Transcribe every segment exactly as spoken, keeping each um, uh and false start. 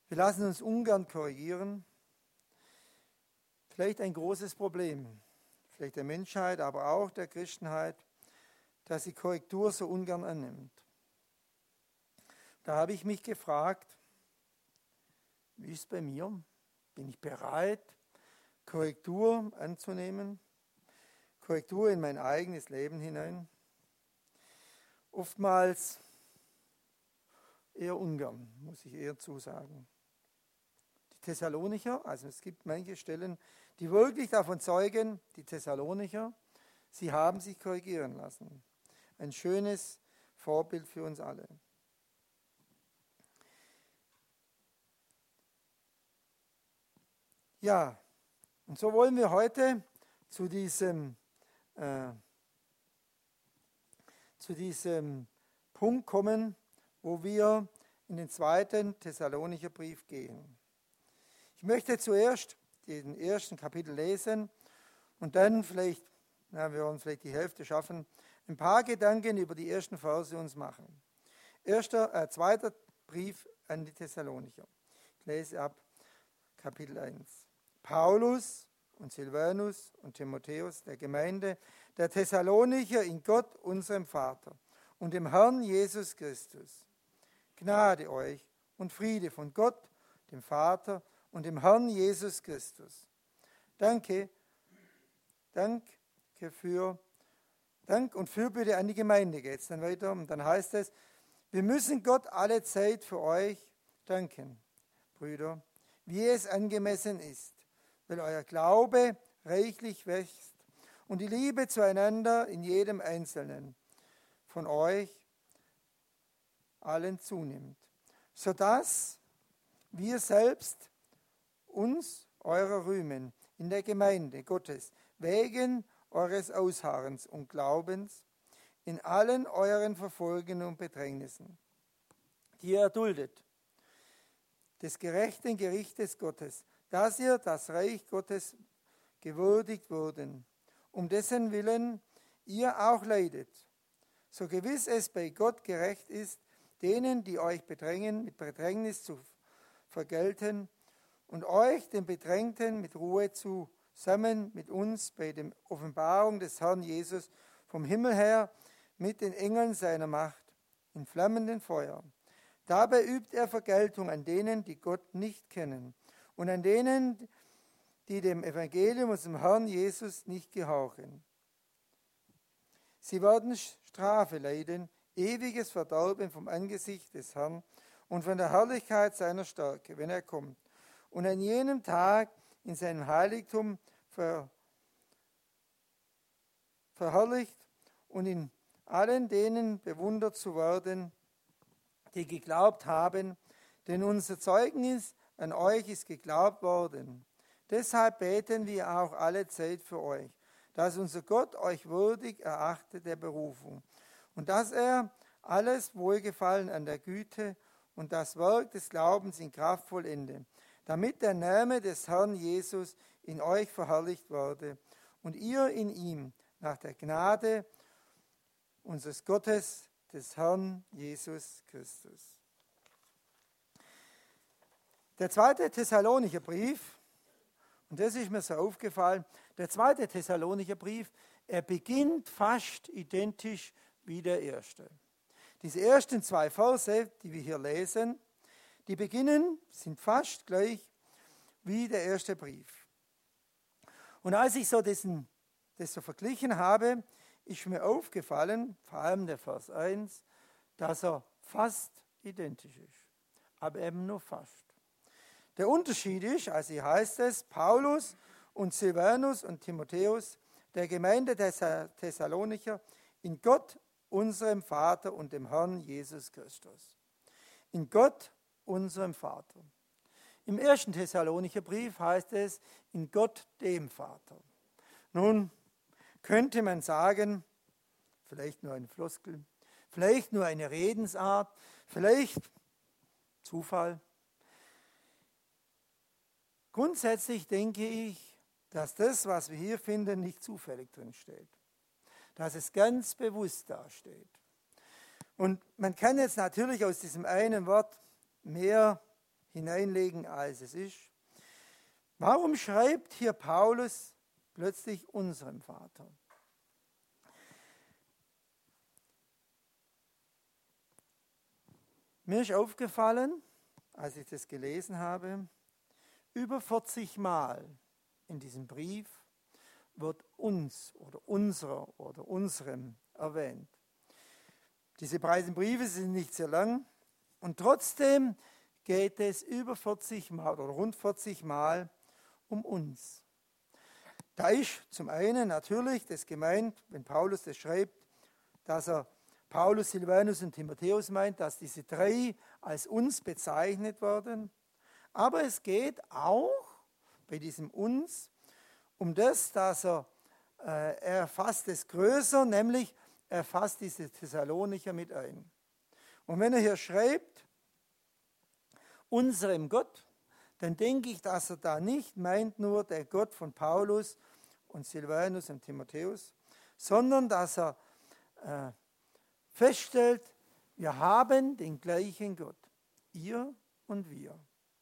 Wir lassen uns ungern korrigieren. Vielleicht ein großes Problem, vielleicht der Menschheit, aber auch der Christenheit, dass sie Korrektur so ungern annimmt. Da habe ich mich gefragt, wie ist es bei mir? Bin ich bereit, Korrektur anzunehmen? Korrektur in mein eigenes Leben hinein? Oftmals eher ungern, muss ich eher zusagen. Die Thessalonicher, also es gibt manche Stellen, die wirklich davon zeugen, die Thessalonicher, sie haben sich korrigieren lassen. Ein schönes Vorbild für uns alle. Ja, und so wollen wir heute zu diesem, äh, zu diesem Punkt kommen, wo wir in den zweiten Thessalonicher Brief gehen. Ich möchte zuerst den ersten Kapitel lesen und dann vielleicht, na, wir wollen vielleicht die Hälfte schaffen, ein paar Gedanken über die ersten Verse uns machen. Erster, äh, zweiter Brief an die Thessalonicher. Ich lese ab Kapitel eins. Paulus und Silvanus und Timotheus, der Gemeinde der Thessalonicher in Gott, unserem Vater und dem Herrn Jesus Christus. Gnade euch und Friede von Gott, dem Vater und dem Herrn Jesus Christus. Danke, danke für, Dank und Fürbitte an die Gemeinde geht es dann weiter. Und dann heißt es, wir müssen Gott alle Zeit für euch danken, Brüder, wie es angemessen ist, weil euer Glaube reichlich wächst und die Liebe zueinander in jedem Einzelnen von euch allen zunimmt, sodass wir selbst uns eurer rühmen in der Gemeinde Gottes, wegen eures Ausharrens und Glaubens in allen euren Verfolgungen und Bedrängnissen, die ihr erduldet, des gerechten Gerichtes Gottes, dass ihr das Reich Gottes gewürdigt wurden, um dessen Willen ihr auch leidet, so gewiss es bei Gott gerecht ist, denen, die euch bedrängen, mit Bedrängnis zu vergelten und euch, den Bedrängten, mit Ruhe zusammen mit uns bei der Offenbarung des Herrn Jesus vom Himmel her mit den Engeln seiner Macht in flammenden Feuer. Dabei übt er Vergeltung an denen, die Gott nicht kennen und an denen, die dem Evangelium und dem Herrn Jesus nicht gehorchen. Sie werden Strafe leiden, ewiges Verderben vom Angesicht des Herrn und von der Herrlichkeit seiner Stärke, wenn er kommt, und an jenem Tag in seinem Heiligtum ver, verherrlicht und in allen denen bewundert zu werden, die geglaubt haben, denn unser Zeugnis an euch ist geglaubt worden. Deshalb beten wir auch alle Zeit für euch, dass unser Gott euch würdig erachtet der Berufung und dass er alles Wohlgefallen an der Güte und das Werk des Glaubens in Kraft vollende, damit der Name des Herrn Jesus in euch verherrlicht werde und ihr in ihm nach der Gnade unseres Gottes, des Herrn Jesus Christus. Der zweite Thessalonicher Brief, und das ist mir so aufgefallen, der zweite Thessalonicher Brief, er beginnt fast identisch wie der erste. Diese ersten zwei Verse, die wir hier lesen, die beginnen, sind fast gleich wie der erste Brief. Und als ich so diesen, das so verglichen habe, ist mir aufgefallen, vor allem der Vers eins, dass er fast identisch ist, aber eben nur fast. Der Unterschied ist, also hier heißt es, Paulus und Silvanus und Timotheus, der Gemeinde der Thessalonicher, in Gott, unserem Vater und dem Herrn Jesus Christus. In Gott, unserem Vater. Im ersten Thessalonicher Brief heißt es, in Gott, dem Vater. Nun könnte man sagen, vielleicht nur eine Floskel, vielleicht nur eine Redensart, vielleicht Zufall. Grundsätzlich denke ich, dass das, was wir hier finden, nicht zufällig drin steht. Dass es ganz bewusst dasteht. Und man kann jetzt natürlich aus diesem einen Wort mehr hineinlegen, als es ist. Warum schreibt hier Paulus plötzlich unserem Vater? Mir ist aufgefallen, als ich das gelesen habe, über vierzig Mal in diesem Brief wird uns oder unserer oder unserem erwähnt. Diese breiten Briefe sind nicht sehr lang und trotzdem geht es über vierzig Mal oder rund vierzig Mal um uns. Da ist zum einen natürlich das gemeint, wenn Paulus das schreibt, dass er Paulus, Silvanus und Timotheus meint, dass diese drei als uns bezeichnet werden. Aber es geht auch bei diesem uns um das, dass er, äh, er fasst es größer, nämlich er fasst diese Thessalonicher mit ein. Und wenn er hier schreibt, unserem Gott, dann denke ich, dass er da nicht meint nur der Gott von Paulus und Silvanus und Timotheus, sondern dass er äh, feststellt, wir haben den gleichen Gott, ihr und wir.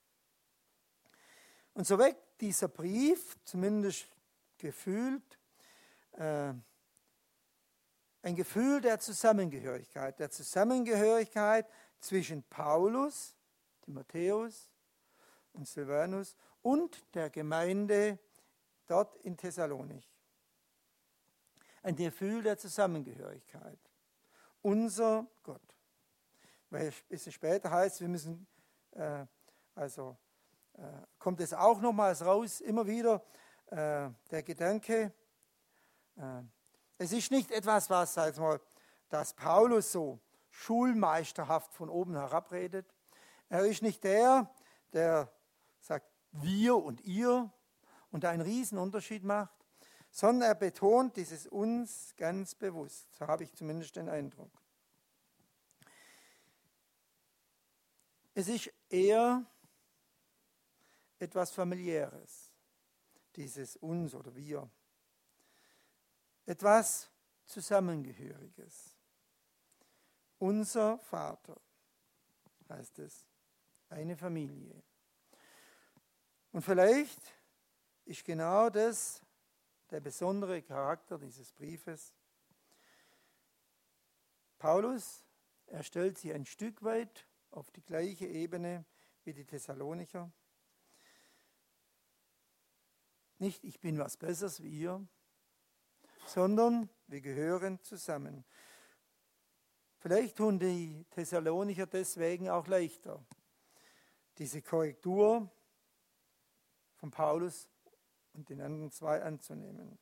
Und so weckt dieser Brief, zumindest gefühlt, äh, ein Gefühl der Zusammengehörigkeit, der Zusammengehörigkeit zwischen Paulus, Timotheus und Silvanus und der Gemeinde dort in Thessalonich. Ein Gefühl der Zusammengehörigkeit. Unser Gott. Weil ein bisschen später heißt, wir müssen, äh, also äh, kommt es auch nochmals raus, immer wieder äh, der Gedanke, äh, es ist nicht etwas, was, sag ich mal, dass Paulus so schulmeisterhaft von oben herab redet. Er ist nicht der, der sagt wir und ihr und einen riesen Unterschied macht, sondern er betont dieses uns ganz bewusst. So habe ich zumindest den Eindruck. Es ist eher etwas Familiäres, dieses uns oder wir. Etwas Zusammengehöriges. Unser Vater heißt es, eine Familie. Und vielleicht ist genau das der besondere Charakter dieses Briefes. Paulus, er stellt sie ein Stück weit auf die gleiche Ebene wie die Thessalonicher. Nicht, ich bin was Besseres wie ihr, sondern wir gehören zusammen. Vielleicht tun die Thessalonicher deswegen auch leichter, diese Korrektur von Paulus und den anderen zwei anzunehmen.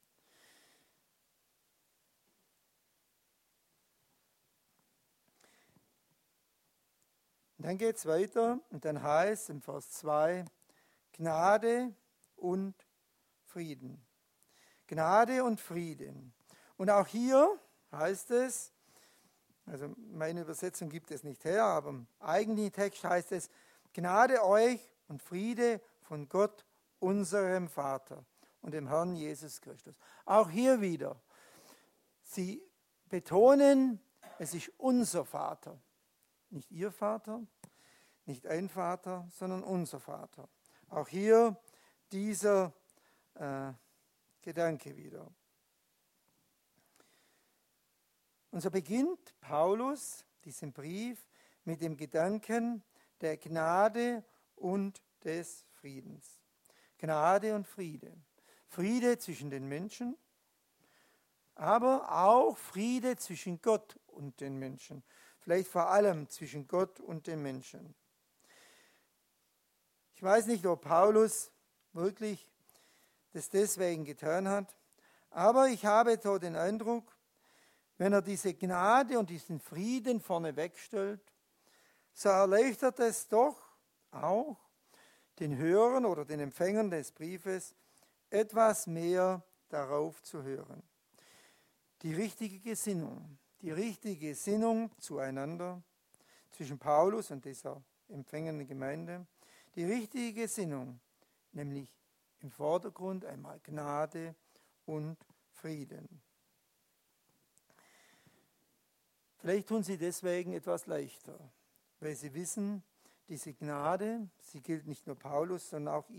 Und dann geht es weiter und dann heißt im Vers zwei, Gnade und Frieden. Gnade und Frieden. Und auch hier heißt es, also meine Übersetzung gibt es nicht her, aber im eigentlichen Text heißt es, Gnade euch und Friede von Gott, unserem Vater und dem Herrn Jesus Christus. Auch hier wieder, sie betonen, es ist unser Vater. Nicht ihr Vater, nicht ein Vater, sondern unser Vater. Auch hier dieser äh, Gedanke wieder. Und so beginnt Paulus diesen Brief mit dem Gedanken der Gnade und des Friedens. Gnade und Friede. Friede zwischen den Menschen, aber auch Friede zwischen Gott und den Menschen. Vielleicht vor allem zwischen Gott und den Menschen. Ich weiß nicht, ob Paulus wirklich das deswegen getan hat, aber ich habe so den Eindruck, wenn er diese Gnade und diesen Frieden vorne wegstellt, so erleichtert es doch auch den Hörern oder den Empfängern des Briefes etwas mehr darauf zu hören. Die richtige Gesinnung, die richtige Gesinnung zueinander, zwischen Paulus und dieser empfängenden Gemeinde, die richtige Gesinnung, nämlich im Vordergrund einmal Gnade und Frieden. Vielleicht tun sie deswegen etwas leichter, weil sie wissen, Diese Gnade, sie gilt nicht nur Paulus, sondern auch